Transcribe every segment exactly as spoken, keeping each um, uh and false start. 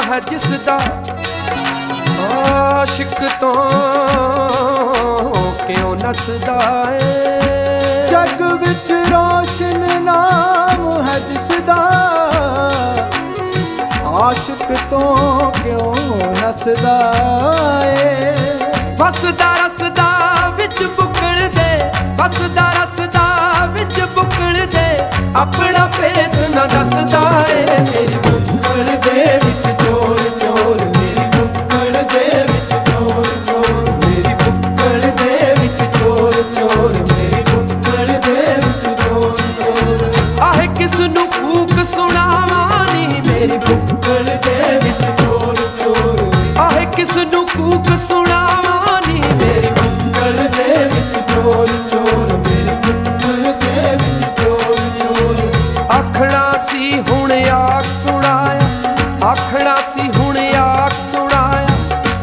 ਹੈ ਜਿਸਦਾ ਆਸ਼ਿਕ ਤੋਂ ਕਿਉਂ ਨਸਦਾ ਏ। ਜਗ ਵਿੱਚ ਰੋਸ਼ਨ ਨਾਮ ਹੈ ਜਿਸਦਾ ਆਸ਼ਿਕ ਤੋਂ ਕਿਉਂ ਨਸਦਾ ਏ। ਵਸਦਾ ਰਸਦਾ ਵਿੱਚ ਬੁਕਲਦੇ, ਵਸਦਾ ਰਸਦਾ ਵਿੱਚ ਬੁਕਲਦੇ, ਆਪਣਾ ਭੇਦ ਨਾ ਦੱਸਦਾ ਏ। ਮੇਰੀ ਬੁੱਕਲ ਦੇ ਵਿੱਚ ਚੋਰ ਚੋਰ, ਮੇਰੀ ਬੁੱਕਲ ਦੇ ਵਿੱਚ ਚੋਰ ਚੋਰ, ਮੇਰੀ ਬੁੱਕਲ ਦੇ ਵਿੱਚ ਚੋਰ ਚੋਰ, ਮੇਰੀ ਬੁੱਕਲ ਦੇ ਵਿੱਚ ਚੋਰ ਚੋਰ। ਆਹੇ ਕਿਸ ਨੂੰ ਕੂਕ ਸੁਣਾਵਾਂ ਨੀ, ਮੇਰੀ ਬੁੱਕਲ ਦੇ ਵਿੱਚ ਚੋਰ ਚੋਰ, ਆਹੇ ਕਿਸ ਨੂੰ ਕੂਕ ਸੁਣਾਵਾਂ ਨੀ, ਮੇਰੀ ਬੁੱਕਲ ਦੇ ਵਿੱਚ ਚੋਰ ਚੋਰ, ਮੇਰੀ ਬੁੱਕਲ ਦੇ ਵਿੱਚ ਚੋਰ ਚੋਰ। ਆਖਣਾ ਸੀ ਹੁਣ ਆਖ ਸੁਣਾਇਆ, ਆਖਣਾ ਸੀ ਹੁਣ ਆਖ ਸੁਣਾਇਆ,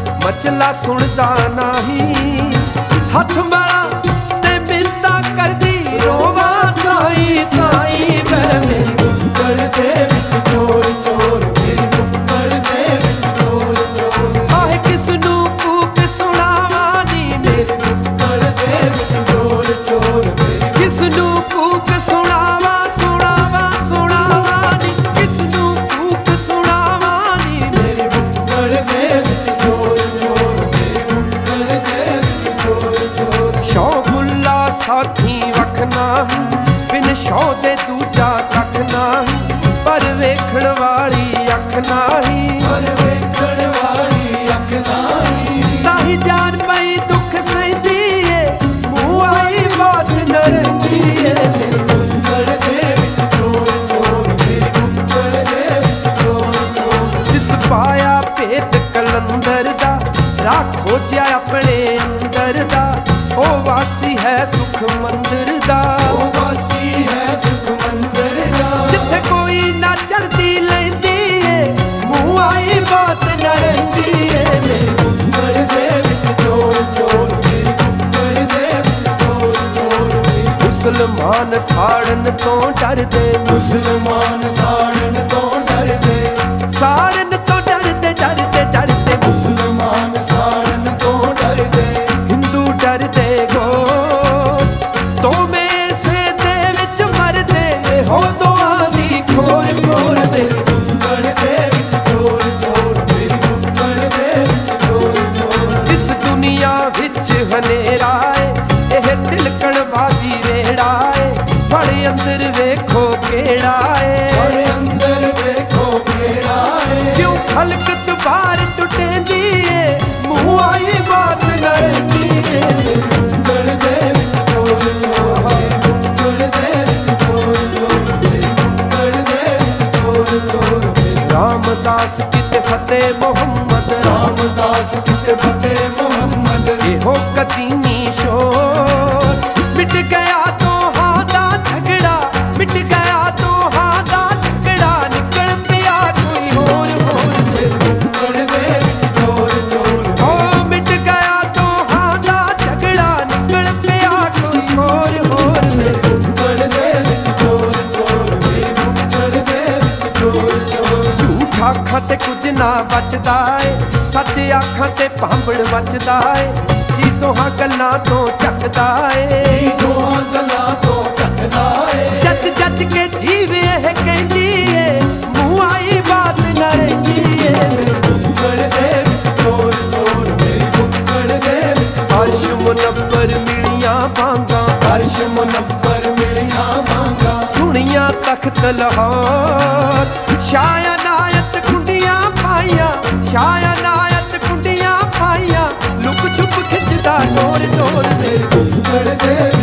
ਮਚਲਾ ਸੁਣਦਾ ਨਹੀਂ। ਹੱਥ ਮਾਰਾਂ ਤੇ ਮਿੰਨਤਾਂ ਕਰਦੀ ਰੋਵਾਂ ਤਾਈ ਤਾਈ ਮੈਂ। ਮੇਰੀ ਬੁੱਕਲ ਦੇ ਵਿੱਚ ਚੋਰ ਚੋਰ, ਮੇਰੀ ਬੁੱਕਲ ਦੇ ਵਿੱਚ ਚੋਰ ਚੋਰ। ਆਹੇ ਕਿਸ ਨੂੰ ਕੂਕ ਸੁਣਾਵਾਂ ਨੀ, ਮੇਰੀ ਬੁੱਕਲ ਦੇ ਵਿੱਚ ਚੋਰ ਚੋਰ, ਮੇਰੀ ਕਿਸ ਨੂੰ ਕੂਕ ਸੁਣਾਵਾਂ ਸੁਣਾਵਾਂ ਸੁਣਾਵਾਂ ਨੀ, ਕਿਸ ਨੂੰ ਕੂਕ ਸੁਣਾਵਾਂ ਨੀ। ਮੇਰੀ ਬੁੱਕਲ ਦੇ ਵਿੱਚ ਚੋਰ ਚੋਰ, ਮੇਰੀ ਬੁੱਕਲ ਦੇ ਵਿੱਚ ਚੋਰ ਚੋਰ। ਸ਼ੌਕੁੱਲਾ ਸਾਥੀ ਵੱਖ ਨਹੀਂ, ਬਿਨ ਸ਼ੌ ਦੇ ਦੂਜਾ ਕੱਖ ਨਹੀਂ, ਪਰ ਵੇਖਣ ਵਾਲੀ ਅੱਖ ਨਹੀਂ। ਪਰ ਵੇਖਣ ਵਾਲੀ ਅੱਖ ਨਹੀਂ, ਤਾਹੀ ਜਾਨ ਪਈ ਦੁੱਖ ਸਹਿੰਦੀ ਏ, ਮੂੰਹ ਆਈ ਬਾਤ ਨਰਦੀ ਏ। ਮੇਰੀ ਬੁੱਕਲ ਦੇ ਵਿੱਚ ਚੋਰ ਚੋਰ, ਮੇਰੀ ਬੁੱਕਲ ਦੇ ਵਿੱਚ ਚੋਰ ਚੋਰ। ਜਿਸ ਪਾਇਆ ਭੇਦ ਕਲੰਦਰ ਦਾ, ਰਾਹ ਖੋਜਿਆ ਆਪਣੇ ਅੰਦਰ ਦਾ, ਉਹ ਵਾਸੀ ਹੈ ਸੁਖ ਮੰਦਰ ਦਾ। ਉਹ ਵਾਸੀ ਹੈ ਸੁਖ ਮੰਦਰ ਦਾ, ਜਿੱਥੇ ਕੋਈ ਨਾ ਚੜਦੀ ਲੈਂਦੀ ਏ, ਮੂੰਹ ਆਈ ਬਾਤ ਨਾ ਰਹਿੰਦੀ ਏ। ਮੇਰੀ ਬੁੱਕਲ ਦੇ ਵਿੱਚ ਚੋਰ ਚੋਰ, ਮੇਰੀ ਬੁੱਕਲ ਦੇ ਵਿੱਚ ਚੋਰ ਚੋਰ। ਮੁਸਲਮਾਨ ਸਾੜਨ ਤੋਂ ਡਰਦੇ, ਮੁਸਲਮਾਨ ਸਾੜਨ ਤੋਂ ਡਰਦੇ, ਸਾੜਨ ਤੋਂ ਡਰਦੇ ਡਰਦੇ ਡਰਦੇ। ਮੁਸਲਮਾਨ ਸਾੜਨ ਤੋਂ ਡਰਦੇ, ਹਿੰਦੂ ਡਰਦੇ ਗੋ ਦੋਵੇਂ ਇਸੇ ਦੇ ਵਿੱਚ ਮਰਦੇ, ਹੋ ਦੋਆਂ ਦੀ ਖੋਰ ਖੋਰ ਦੇ। ਬੁੱਕਲ ਦੇ ਵਿੱਚ ਚੋਰ ਚੋਰ, ਮੇਰੀ ਬੁੱਕਲ ਦੇ ਵਿੱਚ ਚੋਰ ਚੋਰ। ਇਸ ਦੁਨੀਆ ਵਿੱਚ ਹਨੇਰਾ ਏ, ਇਹ ਤਿਲਕਣ ਬਾਜ਼ੀ ਵੇੜਾ ਏ, ਫੜ ਅੰਦਰ ਵੇਖੋ ਕਿਹੜਾ ਏ। ਪਰ ਅੰਦਰ ਦੇਖੋ ਕਿਹੜਾ ਏ। ਕਿਉਂ ਖਲਕ ਚ ਬਾਹਰ ਟੁੱਟੇਂਦੀ ਏ, ਮੂੰਹ ਆਈ ਬਾਤ ਨਾ ਰਹਿੰਦੀ ਏ। ਬੁੱਕਲ ਦੇ ਵਿੱਚ ਚੋਰ ਚੋਰ, ਮੇਰੀ ਬੁੱਕਲ ਦੇ ਵਿੱਚ ਚੋਰ ਚੋਰ, ਮੇਰੀ ਬੁੱਕਲ ਦੇ ਵਿੱਚ ਚੋਰ ਚੋਰ। ਰਾਮਦਾਸ ਕਿਤੇ ਫਤਿਹ ਮੁਹੰਮਦ, ਰਾਮਦਾਸ ਕਿਤੇ ਫਤਿਹ ਮੁਹੰਮਦ, ਇਹੋ ਕਦੀਮੀ ਸ਼ੋਰ। ਮਿਟ ਗਿਆ ਦੋਹਾਂ ਦਾ ਝਗੜਾ, ਮਿਟ ਗਿਆ ਦੋਹਾਂ ਦਾ ਝਗੜਾ, ਨਿਕਲ ਪਿਆ ਕੋਈ ਹੋਰ ਹੋਰ। ਬੁੱਕਲ ਦੇ ਵਿੱਚ ਚੋਰ ਚੋਰ, ਓ ਮਿਟ ਗਿਆ ਦੋਹਾਂ ਦਾ ਝਗੜਾ, ਨਿਕਲ ਪਿਆ ਕੋਈ ਹੋਰ ਹੋਰ। ਬੁੱਕਲ ਦੇ ਵਿੱਚ ਚੋਰ ਚੋਰ, ਮੇਰੀ ਬੁੱਕਲ ਦੇ ਵਿੱਚ ਚੋਰ ਚੋਰ। ਝੂਠ ਆਖਾਂ ਤੇ ਕੁਝ ਨਾ ਬਚਦਾ ਏ, ਸੱਚ ਆਖਾਂ ਤੇ ਭਾਂਬੜ ਮੱਚਦਾ ਏ, ਜੀ ਦੋਹਾਂ ਗੱਲਾਂ ਤੋਂ ਚੱਕਦਾ ਏ। ਦੋਹਾਂ ਗੱਲਾਂ ਤੋਂ ਚੱਕਦਾ ਏ। ਜੱਜ ਜੱਜ ਕੇ ਜੀਵ ਇਹ ਕਹਿੰਦੀ ਏ, ਮੂੰਹ ਆਈ ਬਾਤ ਨਾ ਰਹਿੰਦੀ ਏ। ਬੁੱਕਲ ਦੇ ਵਿੱਚ ਚੋਰ ਚੋਰ, ਮੇਰੀ ਬੁੱਕਲ ਦੇ ਵਿੱਚ ਅਰਸ਼ ਮੁਨੱਬਰ ਮਿਲੀਆਂ ਬਾਂਗਾਂ, ਅਰਸ਼ ਮੁਨੱਬਰ ਮਿਲੀਆਂ ਬਾਂਗਾਂ, ਸੁਣੀਆਂ ਤਖਤ ਲਾਹੌਰ। ਸ਼ਾਇਆ ਨਾਇਤ ਕੁੰਡੀਆਂ ਪਾਈਆਂ, ਸ਼ਾਇਆ ਨਾਇਤ ਕੁੰਡੀਆਂ ਪਾਈਆਂ, ਲੁਕ ਛੁਪ ਖਿੱਚਦਾ ਡੋਰ ਡੋਰ। ਬੁੱਕਲ ਦੇ